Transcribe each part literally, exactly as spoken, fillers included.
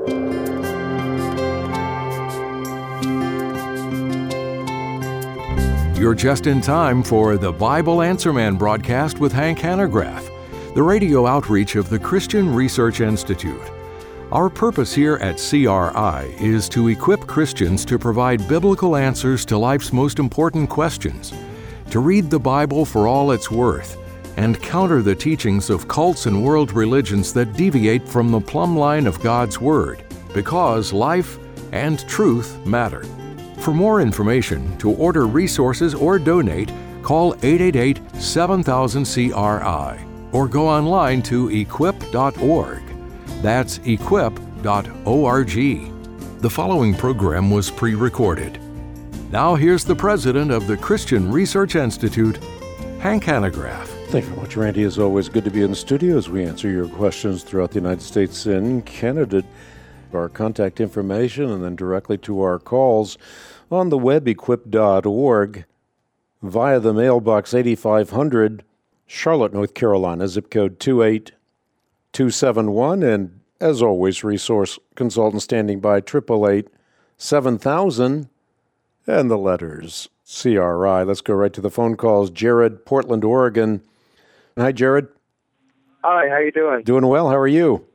You're just in time for the Bible Answer Man broadcast with Hank Hanegraaff, the radio outreach of the Christian Research Institute. Our purpose here at C R I is to equip Christians to provide biblical answers to life's most important questions, to read the Bible for all it's worth, and counter the teachings of cults and world religions that deviate from the plumb line of God's Word, because life and truth matter. For more information, to order resources or donate, call eight eight eight, seven thousand, C R I or go online to equip dot org. That's equip dot org. The following program was pre-recorded. Now here's the president of the Christian Research Institute, Hank Hanegraaff. Thank you very much, Randy. As always, good to be in the studio as we answer your questions throughout the United States and Canada. Our contact information and then directly to our calls on the web, equip dot org, via the mailbox eighty-five hundred, Charlotte, North Carolina, zip code two eight two seven one, and as always, resource consultant standing by, eight eight eight, seven thousand, and the letters C R I. Let's go right to the phone calls. Jared, Portland, Oregon. Hi, Jared. Hi, how you doing? Doing well. How are you?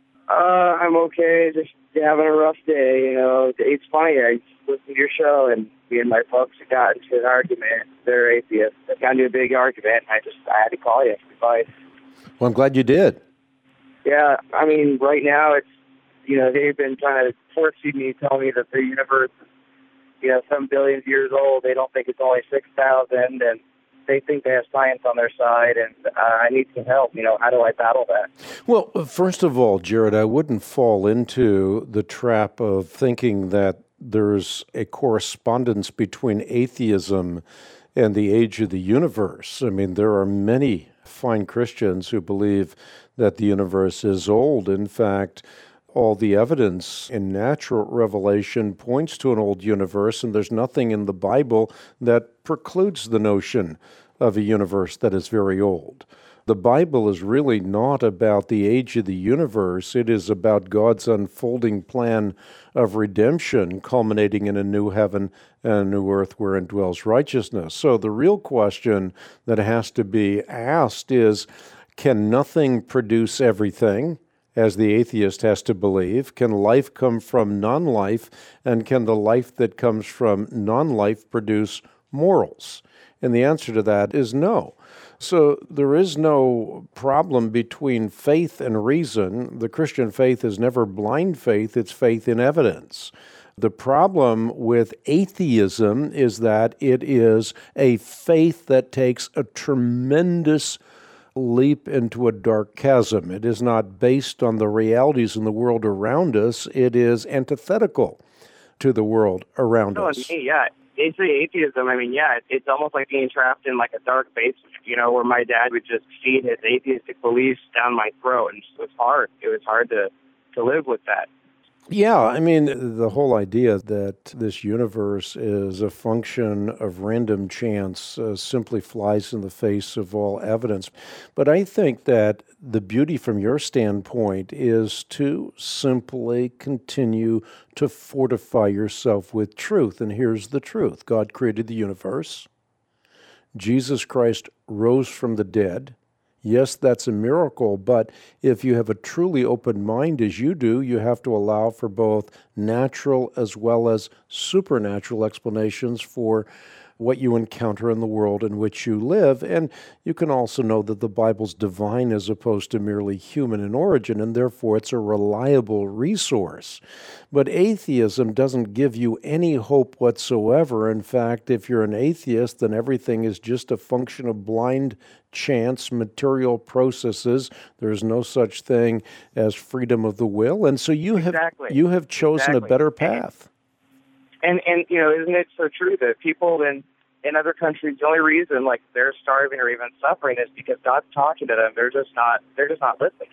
Uh, I'm okay. Just having a rough day. You know, it's funny. I listened to your show, and me and my folks got into an argument. They're atheists. I got into a big argument. I just I had to call you for advice. Well, I'm glad you did. Yeah, I mean, right now it's, you know, they've been trying to force feed me, tell me that the universe is, you know, some billions of years old. They don't think it's only six thousand, and they think they have science on their side, and uh, I need some help. You know, how do I battle that? Well, first of all, Jared, I wouldn't fall into the trap of thinking that there's a correspondence between atheism and the age of the universe. I mean, there are many fine Christians who believe that the universe is old. In fact, all the evidence in natural revelation points to an old universe, and there's nothing in the Bible that precludes the notion of a universe that is very old. The Bible is really not about the age of the universe. It is about God's unfolding plan of redemption, culminating in a new heaven and a new earth wherein dwells righteousness. So the real question that has to be asked is, can nothing produce everything, as the atheist has to believe? Can life come from non-life? And can the life that comes from non-life produce morals? And the answer to that is no. So there is no problem between faith and reason. The Christian faith is never blind faith, it's faith in evidence. The problem with atheism is that it is a faith that takes a tremendous leap into a dark chasm. It is not based on the realities in the world around us. It is antithetical to the world around no, us. Me, yeah. Basically, atheism, I mean, yeah, it's almost like being trapped in like a dark basement, you know, where my dad would just feed his atheistic beliefs down my throat, and it was hard. It was hard to, to live with that. Yeah, I mean, the whole idea that this universe is a function of random chance uh, simply flies in the face of all evidence. But I think that the beauty from your standpoint is to simply continue to fortify yourself with truth. And here's the truth. God created the universe. Jesus Christ rose from the dead. Yes, that's a miracle, but if you have a truly open mind as you do, you have to allow for both natural as well as supernatural explanations for what you encounter in the world in which you live. And you can also know that the Bible's divine as opposed to merely human in origin, and therefore it's a reliable resource. But atheism doesn't give you any hope whatsoever. In fact, if you're an atheist, then everything is just a function of blind chance, material processes. There's no such thing as freedom of the will. And so you have exactly. you have chosen exactly. a better path. And, and, you know, isn't it so true that people in, in other countries, the only reason, like, they're starving or even suffering is because God's talking to them. They're just not, they're just not listening.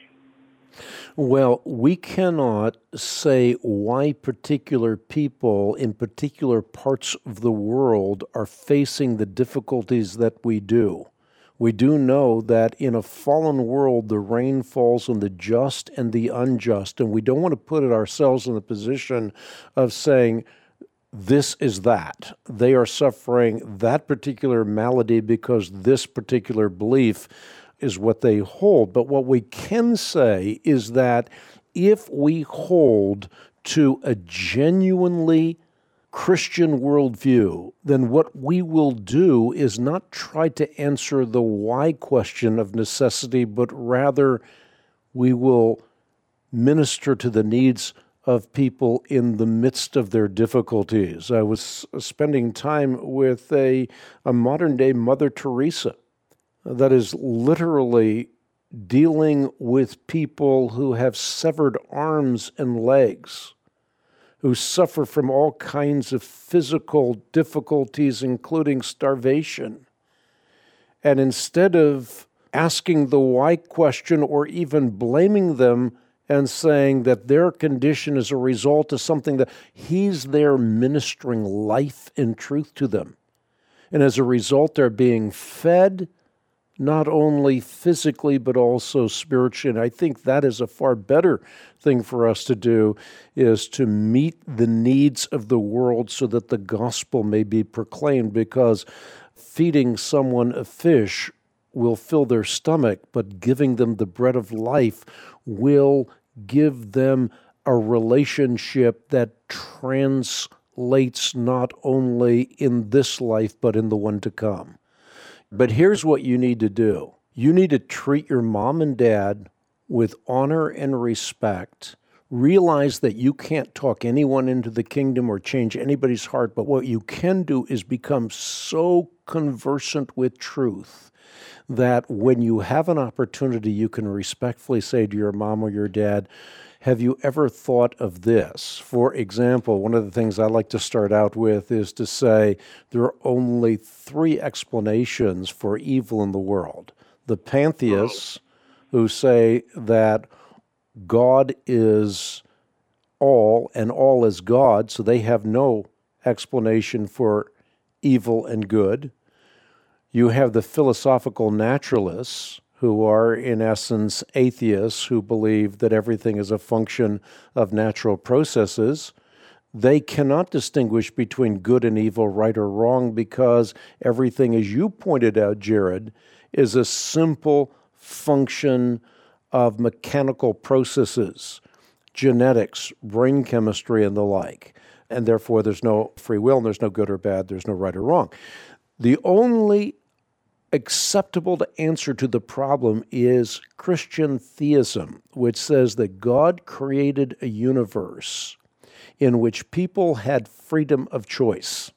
Well, we cannot say why particular people in particular parts of the world are facing the difficulties that we do. We do know that in a fallen world, the rain falls on the just and the unjust, and we don't want to put it ourselves in the position of saying, this is that. They are suffering that particular malady because this particular belief is what they hold. But what we can say is that if we hold to a genuinely Christian worldview, then what we will do is not try to answer the why question of necessity, but rather we will minister to the needs of people in the midst of their difficulties. I was spending time with a, a modern-day Mother Teresa that is literally dealing with people who have severed arms and legs, who suffer from all kinds of physical difficulties, including starvation. And instead of asking the why question or even blaming them and saying that their condition is a result of something that he's there ministering life and truth to them. And as a result, they're being fed not only physically, but also spiritually. And I think that is a far better thing for us to do, is to meet the needs of the world so that the gospel may be proclaimed, because feeding someone a fish will fill their stomach, but giving them the bread of life will give them a relationship that translates not only in this life, but in the one to come. But here's what you need to do. You need to treat your mom and dad with honor and respect. Realize that you can't talk anyone into the kingdom or change anybody's heart, but what you can do is become so conversant with truth that when you have an opportunity, you can respectfully say to your mom or your dad, have you ever thought of this? For example, one of the things I like to start out with is to say there are only three explanations for evil in the world. The pantheists, who say that God is all and all is God, so they have no explanation for evil and good. You have the philosophical naturalists, who are in essence atheists, who believe that everything is a function of natural processes. They cannot distinguish between good and evil, right or wrong, because everything, as you pointed out, Jared, is a simple function of mechanical processes, genetics, brain chemistry, and the like. And therefore, there's no free will, and there's no good or bad, there's no right or wrong. The only acceptable to answer to the problem is Christian theism, which says that God created a universe in which people had freedom of choice.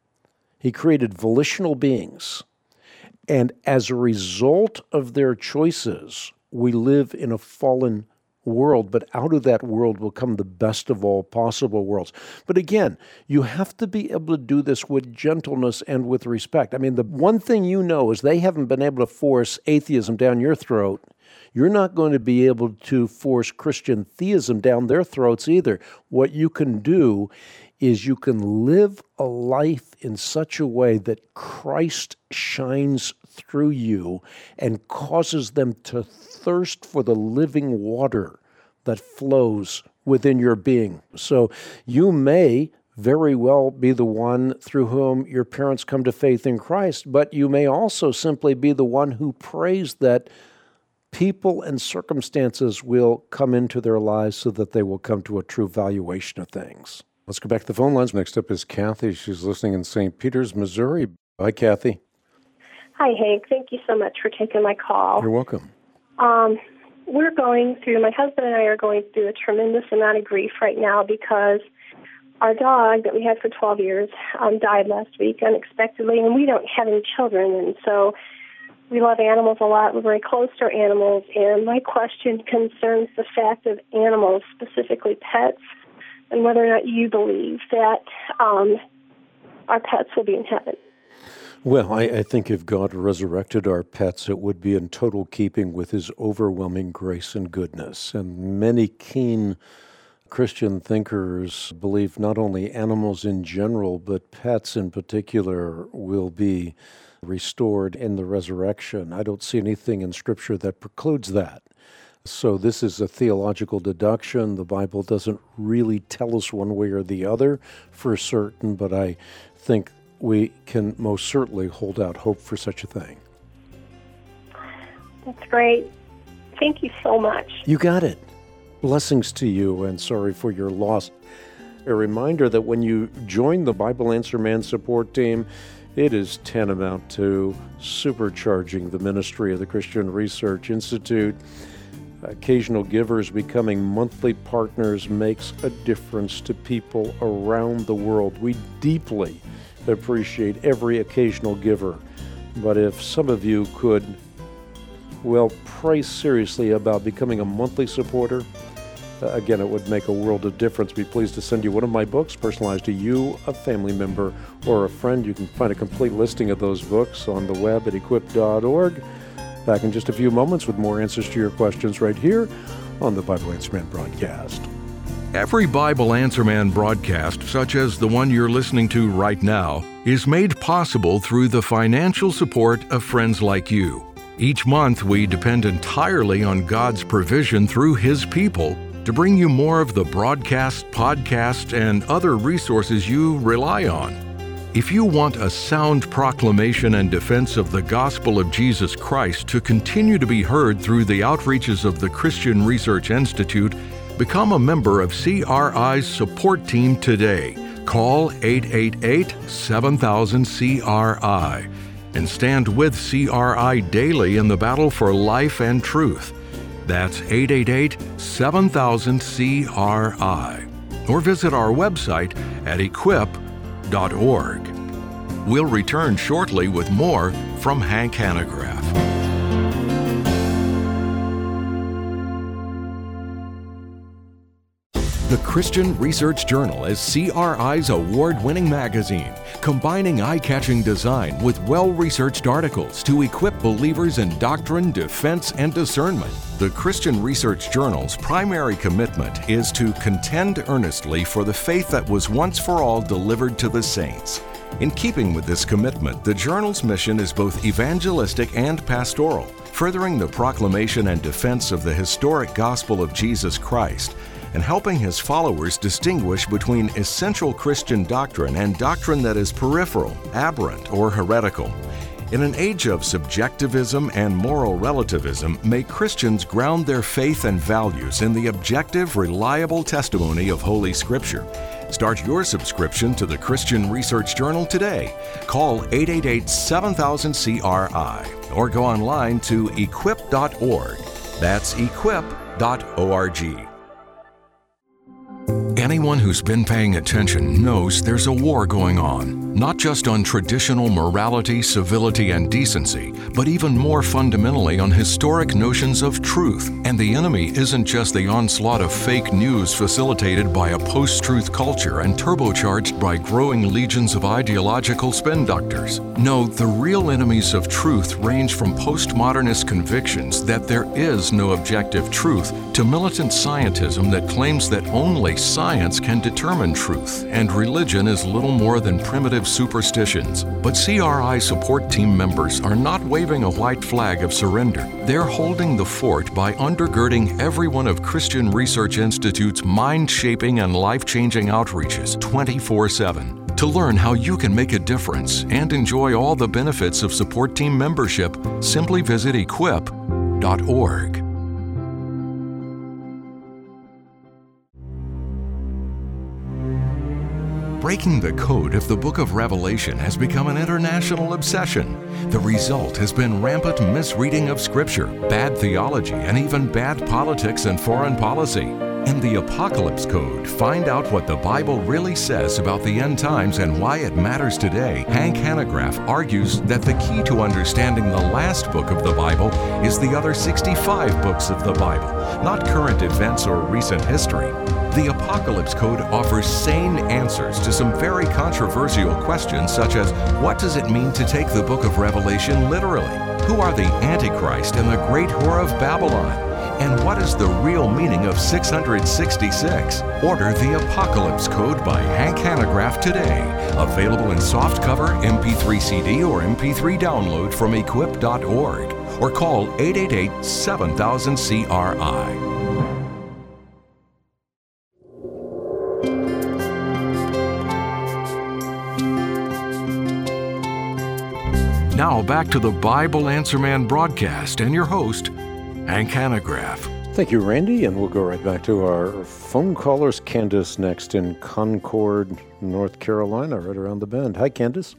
He created volitional beings. And as a result of their choices, we live in a fallen world, but out of that world will come the best of all possible worlds. But again, you have to be able to do this with gentleness and with respect. I mean, the one thing you know is they haven't been able to force atheism down your throat. You're not going to be able to force Christian theism down their throats either. What you can do is you can live a life in such a way that Christ shines through you and causes them to thirst for the living water that flows within your being. So you may very well be the one through whom your parents come to faith in Christ, but you may also simply be the one who prays that people and circumstances will come into their lives so that they will come to a true valuation of things. Let's go back to the phone lines. Next up is Kathy. She's listening in Saint Peters, Missouri. Hi, Kathy. Hi, Hank. Thank you so much for taking my call. You're welcome. Um, we're going through, my husband and I are going through a tremendous amount of grief right now because our dog that we had for twelve years um, died last week unexpectedly, and we don't have any children, and so we love animals a lot. We're very close to our animals, and my question concerns the fact of animals, specifically pets, and whether or not you believe that um, our pets will be in heaven. Well, I, I think if God resurrected our pets, it would be in total keeping with his overwhelming grace and goodness. And many keen Christian thinkers believe not only animals in general, but pets in particular will be restored in the resurrection. I don't see anything in Scripture that precludes that. So this is a theological deduction. The Bible doesn't really tell us one way or the other for certain, but I think we can most certainly hold out hope for such a thing. That's great. Thank you so much. You got it. Blessings to you, and sorry for your loss. A reminder that when you join the Bible Answer Man support team, it is tantamount to supercharging the ministry of the Christian Research Institute. Occasional givers becoming monthly partners makes a difference to people around the world. We deeply appreciate every occasional giver. But if some of you could, well, pray seriously about becoming a monthly supporter, uh, again, it would make a world of difference. Be pleased to send you one of my books, personalized to you, a family member, or a friend. You can find a complete listing of those books on the web at equip dot org. Back in just a few moments with more answers to your questions right here on the Bible Answer Man broadcast. Every Bible Answer Man broadcast, such as the one you're listening to right now, is made possible through the financial support of friends like you. Each month, we depend entirely on God's provision through His people to bring you more of the broadcast, podcast, and other resources you rely on. If you want a sound proclamation and defense of the gospel of Jesus Christ to continue to be heard through the outreaches of the Christian Research Institute, become a member of C R I's support team today. Call eight eight eight, seven thousand, C R I and stand with C R I daily in the battle for life and truth. That's eight eight eight, seven thousand, C R I. Or visit our website at equip dot org. We'll return shortly with more from Hank Hanegraaff. The Christian Research Journal is C R I's award-winning magazine, combining eye-catching design with well-researched articles to equip believers in doctrine, defense, and discernment. The Christian Research Journal's primary commitment is to contend earnestly for the faith that was once for all delivered to the saints. In keeping with this commitment, the journal's mission is both evangelistic and pastoral, furthering the proclamation and defense of the historic gospel of Jesus Christ, and helping his followers distinguish between essential Christian doctrine and doctrine that is peripheral, aberrant, or heretical. In an age of subjectivism and moral relativism, may Christians ground their faith and values in the objective, reliable testimony of Holy Scripture. Start your subscription to the Christian Research Journal today. Call eight eight eight, seven thousand, C R I or go online to equip dot org. That's equip dot org. Anyone who's been paying attention knows there's a war going on, not just on traditional morality, civility, and decency, but even more fundamentally on historic notions of truth. And the enemy isn't just the onslaught of fake news facilitated by a post-truth culture and turbocharged by growing legions of ideological spin doctors. No, the real enemies of truth range from postmodernist convictions that there is no objective truth to militant scientism that claims that only science can determine truth, and religion is little more than primitive superstitions. But C R I support team members are not waving a white flag of surrender. They're holding the fort by undergirding every one of Christian Research Institute's mind-shaping and life-changing outreaches twenty-four seven. To learn how you can make a difference and enjoy all the benefits of support team membership, simply visit equip dot org. Breaking the code of the Book of Revelation has become an international obsession. The result has been rampant misreading of Scripture, bad theology, and even bad politics and foreign policy. In the Apocalypse Code, find out what the Bible really says about the end times and why it matters today. Hank Hanegraaff argues that the key to understanding the last book of the Bible is the other sixty-five books of the Bible, not current events or recent history. The Apocalypse Code offers sane answers to some very controversial questions, such as what does it mean to take the book of Revelation literally? Who are the Antichrist and the great whore of Babylon? And what is the real meaning of six hundred sixty-six? Order The Apocalypse Code by Hank Hanegraaff today. Available in softcover, M P three C D, or M P three download from equip dot org. Or call eight eight eight, seven thousand, C R I. Now back to the Bible Answer Man broadcast and your host, Hank Hanegraaff. Thank you, Randy, and we'll go right back to our phone callers. Candace next in Concord, North Carolina, right around the bend. Hi, Candace.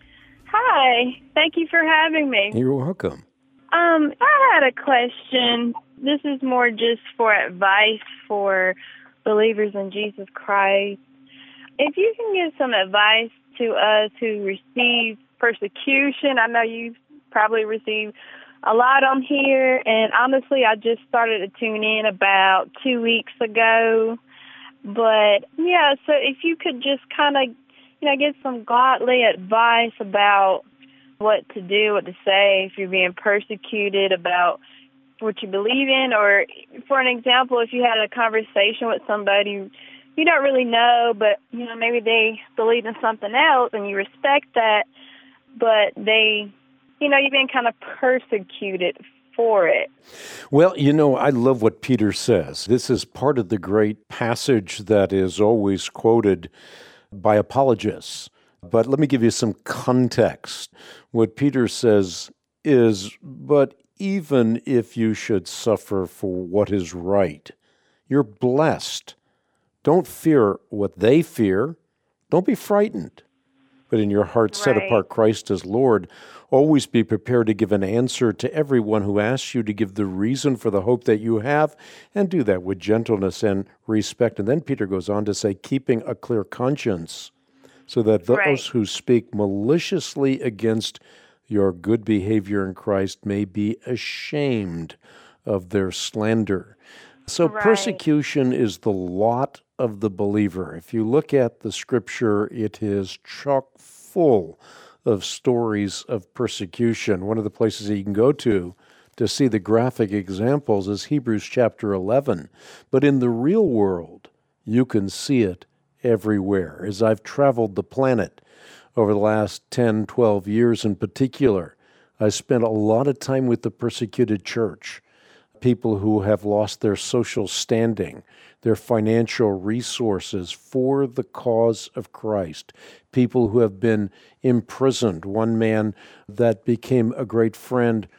Hi. Thank you for having me. You're welcome. Um, I had a question. This is more just for advice for believers in Jesus Christ. If you can give some advice to us who receive persecution, I know you've probably received a lot on here, and honestly, I just started to tune in about two weeks ago. But, yeah, so if you could just kind of, you know, give some godly advice about what to do, what to say if you're being persecuted, about what you believe in, or for an example, if you had a conversation with somebody you don't really know, but, you know, maybe they believe in something else and you respect that, but they, you know, you've been kind of persecuted for it. Well, you know, I love what Peter says. This is part of the great passage that is always quoted by apologists. But let me give you some context. What Peter says is, but even if you should suffer for what is right, you're blessed. Don't fear what they fear. Don't be frightened. But in your heart, set Right. apart Christ as Lord. Always be prepared to give an answer to everyone who asks you to give the reason for the hope that you have, and do that with gentleness and respect. And then Peter goes on to say, keeping a clear conscience, so that those Right. who speak maliciously against your good behavior in Christ may be ashamed of their slander. So Right. persecution is the lot of the believer. If you look at the scripture, it is chock full of stories of persecution. One of the places that you can go to to see the graphic examples is Hebrews chapter eleven. But in the real world, you can see it everywhere. As I've traveled the planet over the last ten, twelve years in particular, I spent a lot of time with the persecuted church, people who have lost their social standing, their financial resources for the cause of Christ, people who have been imprisoned. One man that became a great friend,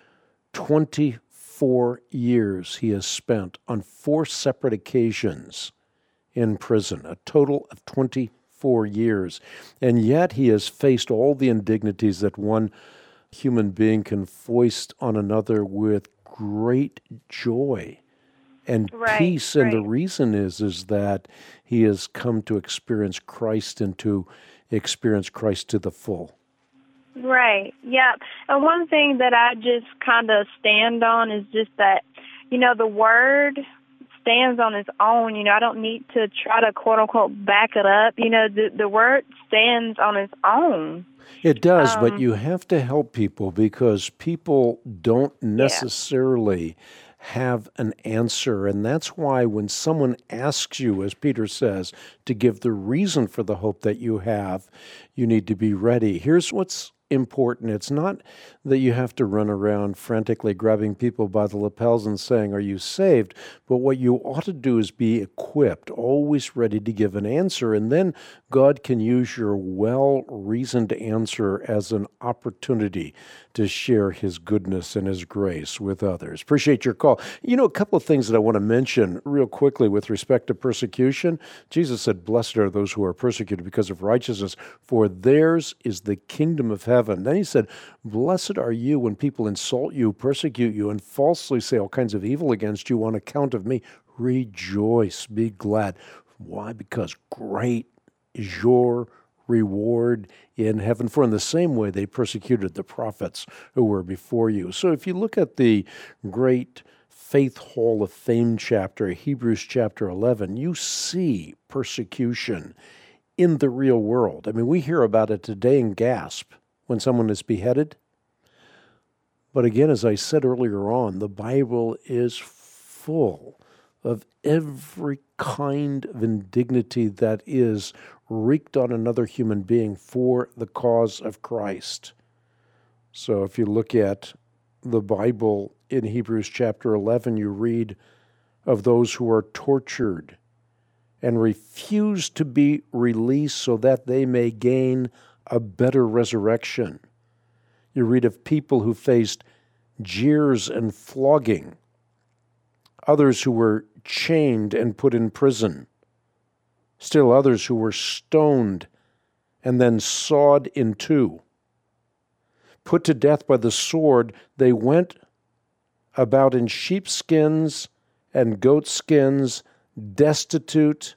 twenty-four years he has spent on four separate occasions in prison, a total of twenty-four years. And yet he has faced all the indignities that one human being can foist on another with great joy and Right, peace. And the right. reason is, is that he has come to experience Christ and to experience Christ to the full. Right, yeah. And one thing that I just kind of stand on is just that, you know, the word stands on its own. You know, I don't need to try to, quote unquote, back it up. You know, the, the word stands on its own. It does, Um, but you have to help people because people don't necessarily have an answer. And that's why when someone asks you, as Peter says, to give the reason for the hope that you have, you need to be ready. Here's what's important. It's not that you have to run around frantically grabbing people by the lapels and saying, are you saved? But what you ought to do is be equipped, always ready to give an answer. And then God can use your well-reasoned answer as an opportunity to share his goodness and his grace with others. Appreciate your call. You know, a couple of things that I want to mention real quickly with respect to persecution. Jesus said, blessed are those who are persecuted because of righteousness, for theirs is the kingdom of heaven. Then he said, blessed are you when people insult you, persecute you, and falsely say all kinds of evil against you on account of me. Rejoice, be glad. Why? Because great is your reward in heaven. For in the same way they persecuted the prophets who were before you. So if you look at the great Faith Hall of Fame chapter, Hebrews chapter eleven, you see persecution in the real world. I mean, we hear about it today and gasp when someone is beheaded. But again, as I said earlier on, the Bible is full of every kind of indignity that is wreaked on another human being for the cause of Christ. So if you look at the Bible in Hebrews chapter eleven, you read of those who are tortured and refuse to be released so that they may gain a better resurrection. You read of people who faced jeers and flogging, others who were chained and put in prison, still others who were stoned and then sawed in two. Put to death by the sword, they went about in sheepskins and goatskins, destitute,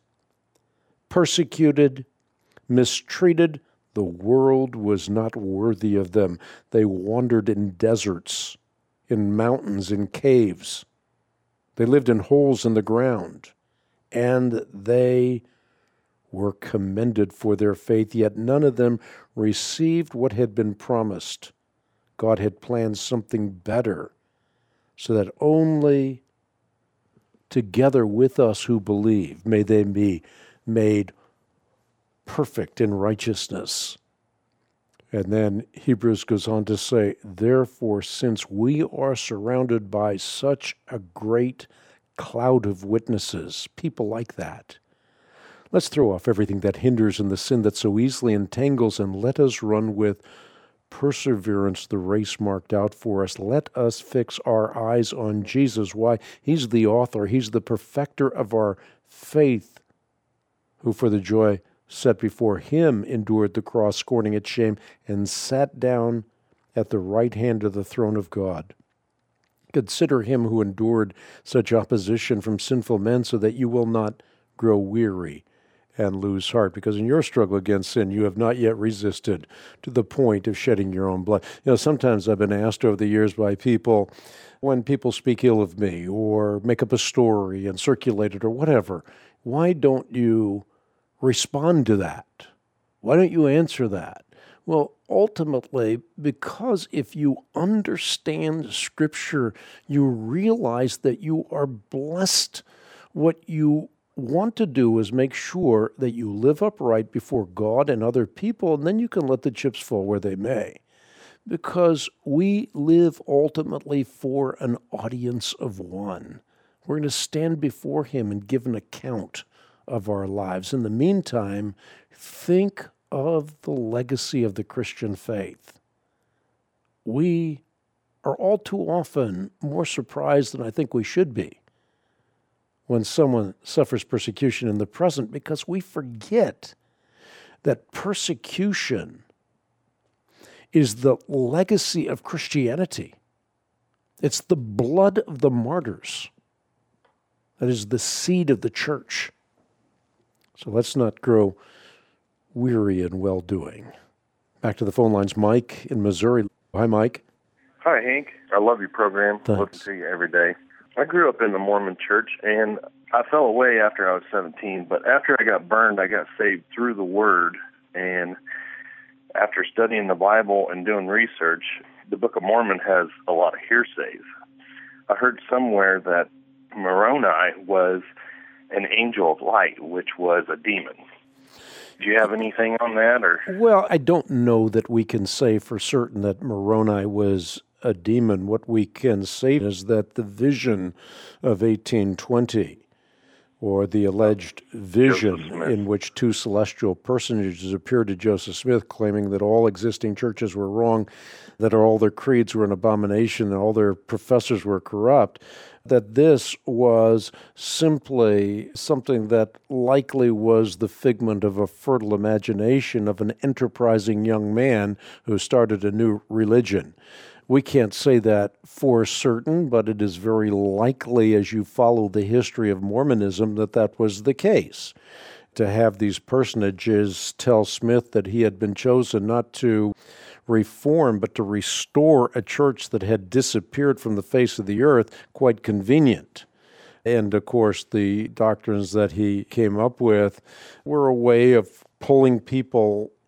persecuted, mistreated. The world was not worthy of them. They wandered in deserts, in mountains, in caves. They lived in holes in the ground, and they were commended for their faith, yet none of them received what had been promised. God had planned something better, so that only together with us who believe may they be made perfect in righteousness. And then Hebrews goes on to say, therefore, since we are surrounded by such a great cloud of witnesses, people like that, let's throw off everything that hinders and the sin that so easily entangles, and let us run with perseverance the race marked out for us. Let us fix our eyes on Jesus. Why? He's the author, he's the perfecter of our faith, who for the joy set before him endured the cross, scorning its shame, and sat down at the right hand of the throne of God. Consider him who endured such opposition from sinful men, so that you will not grow weary and lose heart, because in your struggle against sin, you have not yet resisted to the point of shedding your own blood. You know, sometimes I've been asked over the years by people, when people speak ill of me or make up a story and circulate it or whatever, why don't you respond to that? Why don't you answer that? Well, ultimately, because if you understand Scripture, you realize that you are blessed. What you want to do is make sure that you live upright before God and other people, and then you can let the chips fall where they may. Because we live ultimately for an audience of one. We're going to stand before him and give an account of our lives. In the meantime, think of the legacy of the Christian faith. We are all too often more surprised than I think we should be when someone suffers persecution in the present, because we forget that persecution is the legacy of Christianity. It's the blood of the martyrs that is the seed of the church. So let's not grow weary in well-doing. Back to the phone lines. Mike in Missouri. Hi, Mike. Hi, Hank. I love your program. I listen to you every day. I grew up in the Mormon church, and I fell away after I was seventeen, but after I got burned, I got saved through the Word, and after studying the Bible and doing research, the Book of Mormon has a lot of hearsays. I heard somewhere that Moroni was an angel of light, which was a demon. Do you have anything on that? Or Well, I don't know that we can say for certain that Moroni was a demon. What we can say is that the vision of eighteen twenty, or the alleged vision in which two celestial personages appeared to Joseph Smith, claiming that all existing churches were wrong, that all their creeds were an abomination, and all their professors were corrupt, that this was simply something that likely was the figment of a fertile imagination of an enterprising young man who started a new religion. We can't say that for certain, but it is very likely, as you follow the history of Mormonism, that that was the case. To have these personages tell Smith that he had been chosen not to reform, but to restore a church that had disappeared from the face of the earth, quite convenient. And, of course, the doctrines that he came up with were a way of pulling people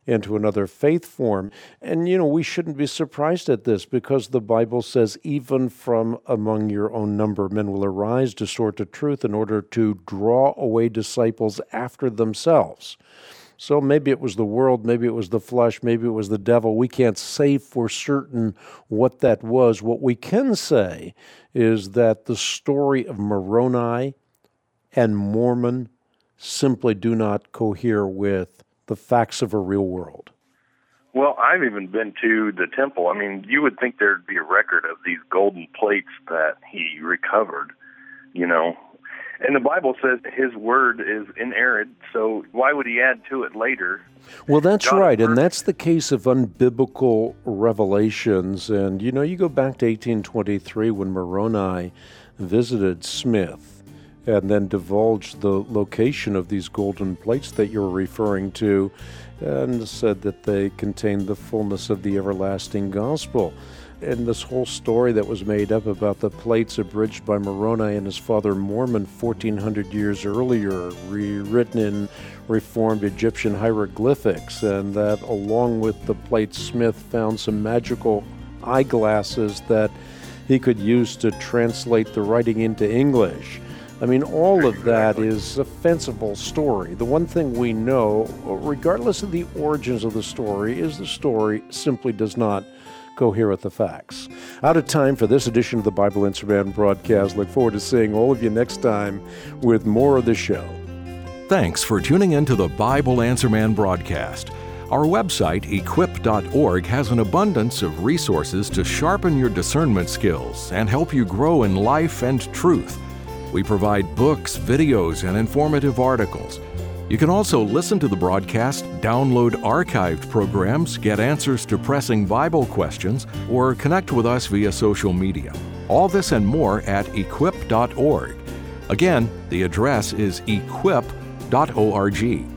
into another faith form. And, you know, we shouldn't be surprised at this because the Bible says, even from among your own number, men will arise, distort the truth in order to draw away disciples after themselves. So maybe it was the world, maybe it was the flesh, maybe it was the devil. We can't say for certain what that was. What we can say is that the story of Moroni and Mormon simply do not cohere with the facts of a real world. Well, I've even been to the temple. I mean, you would think there'd be a record of these golden plates that he recovered, you know. And the Bible says his word is inerrant, so why would he add to it later? Well, that's God right, and that's the case of unbiblical revelations. And, you know, you go back to eighteen twenty-three when Moroni visited Smith and then divulged the location of these golden plates that you're referring to and said that they contained the fullness of the everlasting gospel. And this whole story that was made up about the plates abridged by Moroni and his father Mormon fourteen hundred years earlier, rewritten in Reformed Egyptian hieroglyphics, and that along with the plates, Smith found some magical eyeglasses that he could use to translate the writing into English. I mean, all of that is a fanciful story. The one thing we know, regardless of the origins of the story, is the story simply does not cohere with the facts. Out of time for this edition of the Bible Answer Man broadcast. Look forward to seeing all of you next time with more of the show. Thanks for tuning in to the Bible Answer Man broadcast. Our website, equip dot org, has an abundance of resources to sharpen your discernment skills and help you grow in life and truth. We provide books, videos, and informative articles. You can also listen to the broadcast, download archived programs, get answers to pressing Bible questions, or connect with us via social media. All this and more at equip dot org. Again, the address is equip dot org.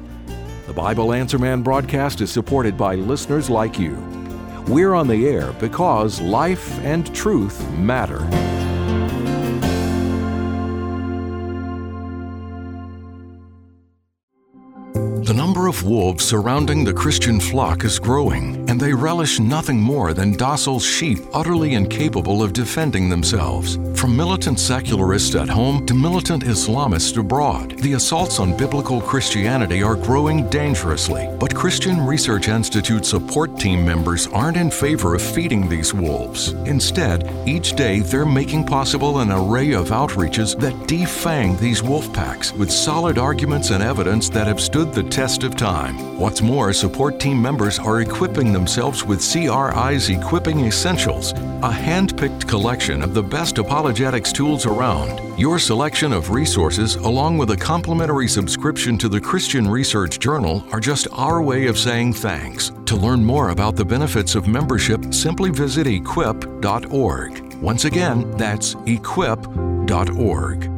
The Bible Answer Man broadcast is supported by listeners like you. We're on the air because life and truth matter. The number of wolves surrounding the Christian flock is growing, and they relish nothing more than docile sheep utterly incapable of defending themselves. From militant secularists at home to militant Islamists abroad, the assaults on biblical Christianity are growing dangerously. But Christian Research Institute support team members aren't in favor of feeding these wolves. Instead, each day they're making possible an array of outreaches that defang these wolf packs with solid arguments and evidence that have stood the test of time. What's more, support team members are equipping themselves with C R I's Equipping Essentials, a hand-picked collection of the best apologetics tools around. Your selection of resources, along with a complimentary subscription to the Christian Research Journal, are just our way of saying thanks. To learn more about the benefits of membership, simply visit equip dot org. Once again, that's equip dot org.